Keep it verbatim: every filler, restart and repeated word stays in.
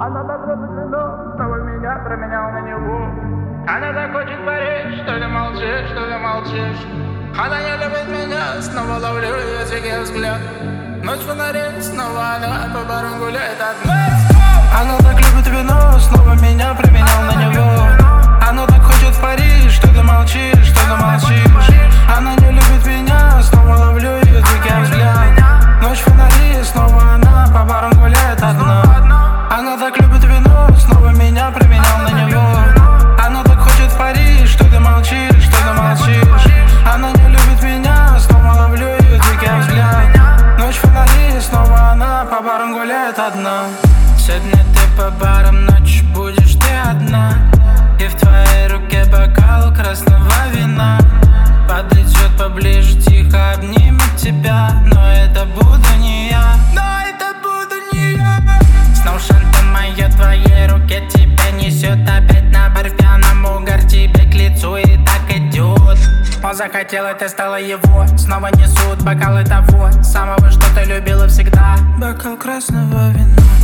Она так любит вино, снова меня променял на него. Она так хочет парить, что ты молчишь, что ты молчишь. Она не любит меня, снова ловлю ее дикий взгляд. Ночь фонарей, снова она по барам гуляет одна. Она так любит вино, снова меня променял на него. Она так хочет в Париж, что ты молчишь, что ты молчишь. Она не любит меня, снова ловлю ее дикий взгляд. Ночь фонари, снова она по барам гуляет одна. Она так любит вино, снова меня променял на него. Она так хочет в Париж, что ты молчишь, что ты молчишь. Она не любит меня, снова ловлю ее дикий взгляд. Ночь фонари, снова она по барам гуляет одна. Сегодня ты по барам, ночью будешь ты одна. И в твоей руке бокал красного вина. Подойдет поближе, тихо обнимет тебя. Но это буду не я, но это буду не я. Сноушен-то моя в твоей руке тебя несет опять на барфяном угар тебе к лицу и так идет. Он захотел, это стало его. Снова несут бокалы того самого, что ты любила всегда. Бокал красного вина.